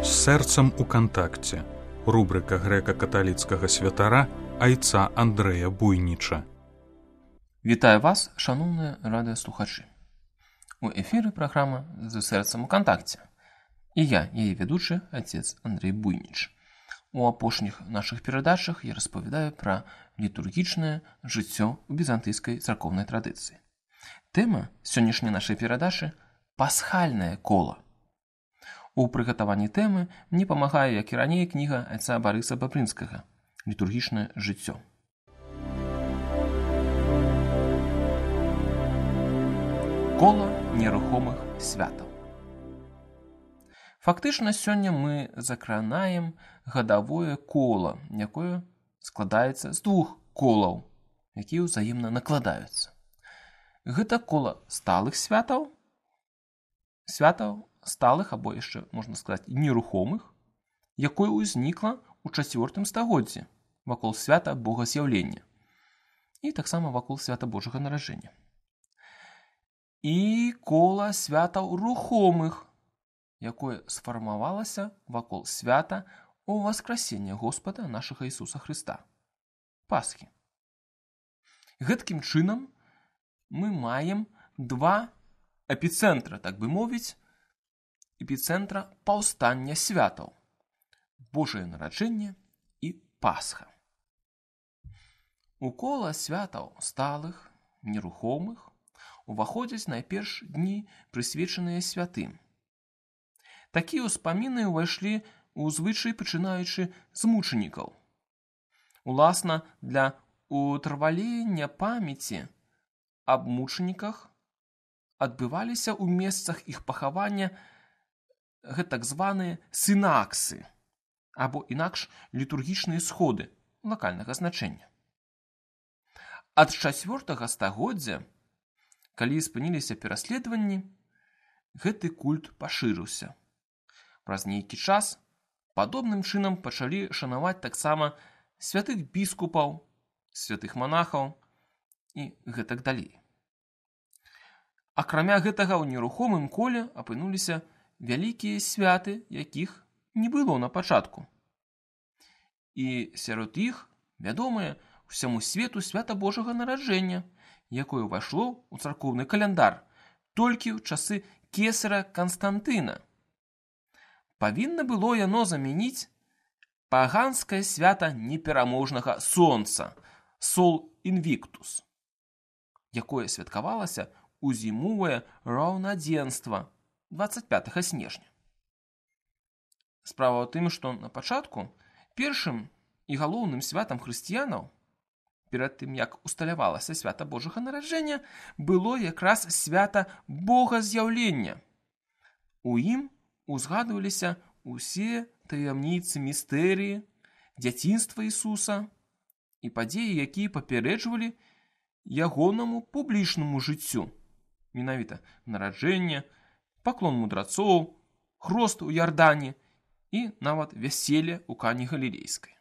З сэрцам у кантакце. Рубрика грэка-каталіцкага святара айца Андрэя Буйніча. Вітаю вас, шановныя радыёслухачы. У эфіры праграма «З сэрцам у кантакце». І я, яе ведучы, отец Андрей Буйніч. У апошніх нашых перадачах я распавядаю пра літургічнае жыццё ў візантыйскай царкоўнай традыцыі. Тэма сённяшняй нашай перадачы – пасхальнае кола. У прыгатаванні тэмы мне памагае, як і раней, кніга айца Барыса Бабрынскага «Літургічнае жыццё». Кола нерухомых святаў. Фактычна, сёння мы закранаем гадавое кола, якое складаецца з двух колаў, якія ўзаемна накладаюцца. Гэта кола сталых святаў, святаў сталых, або яшчэ, можна сказаць, нерухомых, якое ўзнікла ў 4 стагоддзі вакол свята Богаз'яўлення і таксама вакол свята Божага нараджэння. І кола святаў рухомых, якое сфармавалася вакол свята Воскрасення Господа нашага Ісуса Хрыста, Пасхі. Гэткім чынам мы маем два эпіцэнтра, так бы мовіць, эпіцэнтра паўстання святаў – Божае нараджэнне і Пасха. У кола святаў сталых, нерухомых уваходзяць найперш дні, прысвечаныя святым. Такія ўспаміны ўвайшлі ў звычай, пачынаючы з мучанікаў. Уласна, для утрвалення памяці аб мучаніках адбываліся ў месцах іх пахавання гэтак званыя сінаксы, або інакш літургічныя сходы лакальнага значэння. Ад 4 стагоддзя, калі спыніліся пераследаванні, гэты культ пашырыўся. Праз нейкі час падобным чынам пачалі шанаваць таксама святых біскупаў, святых манахаў і гэтак далей. Акрамя гэтага, ў нерухомым коле апынуліся вялікія святы, якіх не было на пачатку. І сярод іх вядомае ўсяму свету свята Божага нараджэння, якое ўвайшло ў царкоўны каляндар толькі ў часы кесара Канстантына. Павінна было яно замяніць паганскае свята непераможнага сонца, Сол Інвіктус, якое святкавалася ў зімовае раўнадзенства 25 снежня. Справа ў тым, што на пачатку першым і галоўным святам хрысціянаў, перад тым, як усталявалася свята Божага нараджэння, было якраз свята Богаз'яўлення. У ім узгадваліся ўсе таямніцы містэрыі, дзяцінства Ісуса і падзеі, якія папярэджвалі ягонаму публічнаму жыццю. Менавіта нараджэнне, паклон мудрацоў, хрост у Ярдане і нават вяселле ў Кані Галілейскай.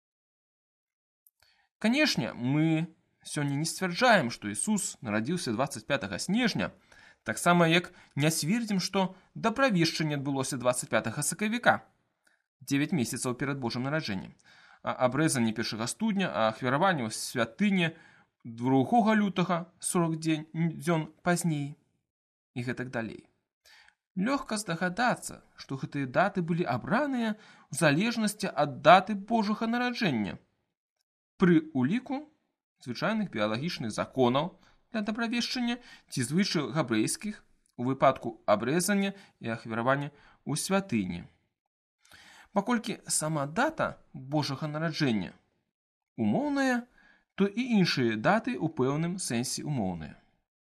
Канешне, мы сёння не сцвярджаем, што Ісус нарадзіўся 25 снежня, таксама як не свердзім, што дабравешчанне адбылося 25 сакавіка, 9 месяцаў перад Божым нараджэннем, а абрэзанне 1 студня, а ахвяраванне ў святыне 2 лютага, 40 дзён пазней і гэтак далей. Лёгка здагадацца, што гэтыя даты былі абраныя ў залежнасці ад даты Божага нараджэння, пры уліку звычайных біялагічных законаў для дабравешчання ці звычаяў габрэйскіх у выпадку абрэзання і ахвяравання ў святыні. Паколькі сама дата Божага нараджэння умоўная, то і іншыя даты ў пэўным сэнсе умоўныя.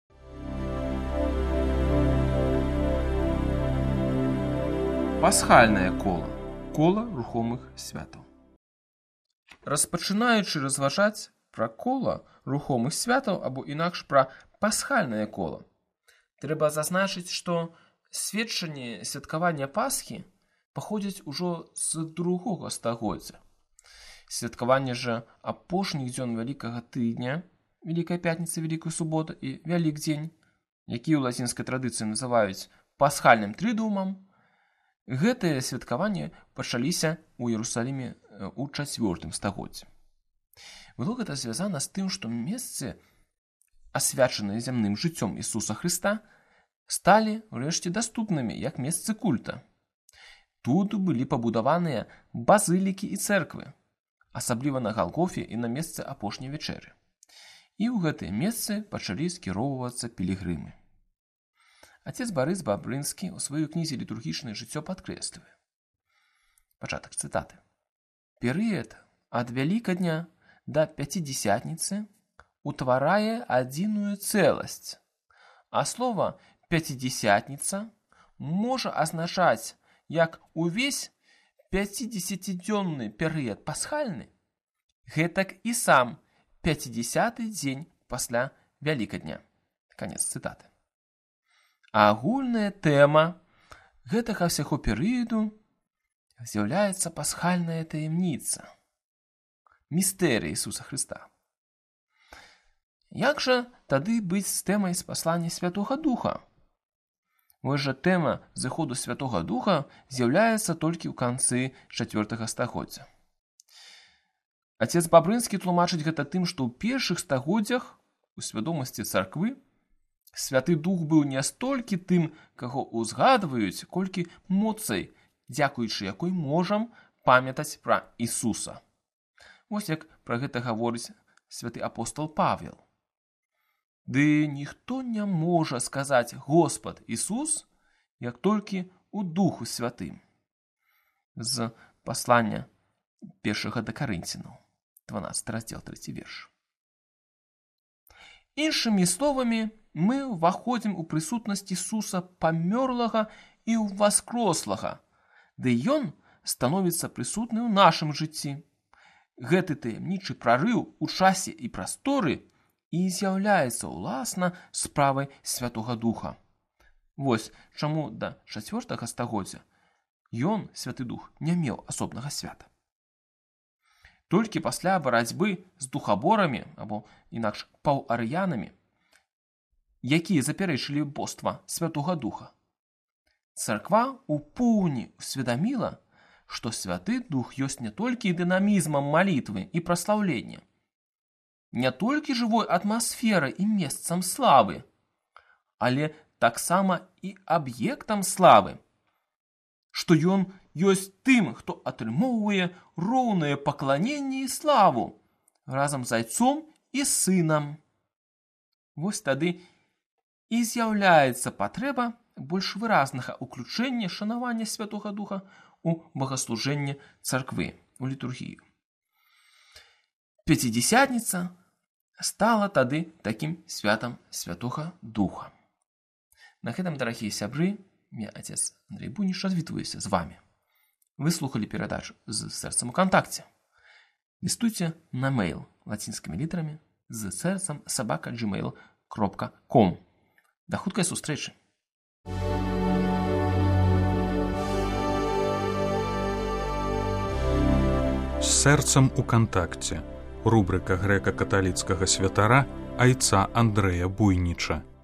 Пасхальнае кола. Кола рухомых святаў. Распачынаючы разважаць пра кола рухомых святаў або інакш пра пасхальнае кола, трэба зазначыць, што сведчанні святкавання Пасхі паходзяць ужо з 2 стагоддзя. Святкаванне жа апошніх дзён Вялікага тыдня, Вялікая пятніца, Вялікая субота і Вялікдзень, які ў лацінскай традыцыі называюць пасхальным трыдумам, Гэтыя святкаванні пачаліся ў Іерусаліме ў 4 стагоддзі. Было гэта звязана з тым, што месцы, асвячаныя зямным жыццём Ісуса Хрыста, сталі ўрэшце даступнымі як месцы культа. Тут былі пабудаваныя базылікі і цэрквы, асабліва на Галгофе і на месцы апошняй вячэры. І ў гэтыя месцы пачалі скіроўвацца пілігрымы. Отец Барыс Бабрынскі ў сваёй кнізе «Літургічнае жыццё» падкрэслівае. Пачатак цытаты. Перыяд ад Вялікадня да Пяцідзесятніцы утварае адзіную цэласць, а слова «пяцідзесятніца» можа азначаць як увесь 50-дзённы перыяд пасхальны, гэтак і сам 50-й дзень пасля Вялікадня. Канец цытаты. Агульная тэма гэтага ўсяго перыяду з'яўляецца пасхальная таямніца, містэрыя Ісуса Хрыста. Як жа тады быць з тэмай спаслання Святога Духа? Вось жа тэма зыходу Святога Духа з'яўляецца толькі ў канцы 4 стагоддзя. Отец Бабрынскі тлумачыць гэта тым, што ў першых стагоддзях у свядомасці царквы Святы Дух быў не столькі тым, каго ўзгадваюць, колькі моцай, дзякуючы якой можам памятаць пра Ісуса. Вось як пра гэта гаворыць святы апостол Павел. Ды ніхто не можа сказаць Господ Ісус, як толькі ў Духу Святым. З паслання 1 да Карынцінаў, 12 раздзел, 3 верш. Іншымі словамі, мы ўваходзім у прысутнасць Ісуса памёрлага і ўваскрослага, ды Ён становіцца прысутны ў нашым жыцці. Гэты таямнічы прарыў у часе і прасторы і з'яўляецца ўласна справай Святога Духа. Вось чаму да 4 стагоддзя ён, Святы Дух, не меў асобнага свята. Толькі пасля барацьбы з духаборамі, або інакш паўарыянамі, якія запярэчылі боства Святога Духа, царква ў поўні усведаміла, што Святы Дух ёсць не толькі дынамізмам малітвы і праслаўлення, не толькі жывой атмасферай і месцам славы, але таксама і аб'ектам славы, што ён ёсць тым, хто атрымоўвае роўнае пакланенне і славу разам з Айцом і Сынам. Вось тады і з'яўляецца патрэба больш выразнага ўключэння шанавання Святога Духа у богаслужэнне царквы, у літургію. Пяцідзесятніца стала тады такім святам Святога Духа. На гэтым, дарагія сябры, я, отец Андрей Буйніч, развітваюся з вами. Вы слухали перадачу з сэрцам у кантакце. Лістуйце на мейл лацінскімі літарамі з сэрцам @gmail.com. Да хуткай сустрэчы! З сэрцам у кантакце. Рубрика грэка-каталіцкага святара Айца Андрэя Буйніча.